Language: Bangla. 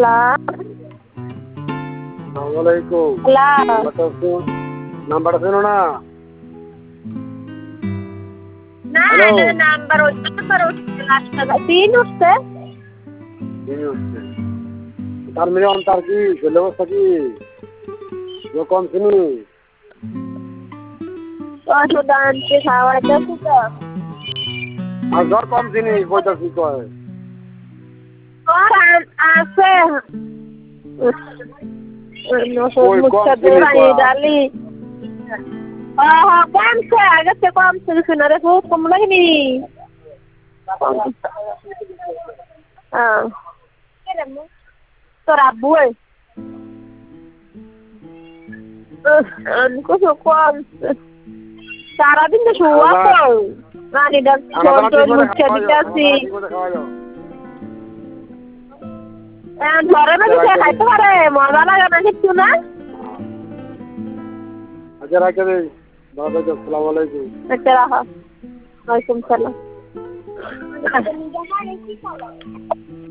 আসসালামালাইকুম। নাম্বারটা ছিল না? হ্যালো, নাম্বার তিন উঠছে। তার মেয়ে তার কি শরীর অবস্থা কি কম চিনি? ওষুধ আনতে খাওয়াইতেছি তো। আর জ্বর কম চিনি কইতাছি কয় আছে ওষুধ ওই কম মুখে চিনি দৌড়ানি ডালি। কমছে, আগের থেকে কমছে কিছু না রে, খুব কম লাগেনি। তোর আব্বু কিছু কমছে, সারাদিন তো শুয়া তো রানী ডাল মুখে দিতে আসি। ঘরে না কিছু খাইতে পারে, মজা লাগে না কিছু না। আচ্ছা রাখে দে। আসসালামু আলাইকুম। আচ্ছা রাখো। ওয়ালাইকুম সালাম।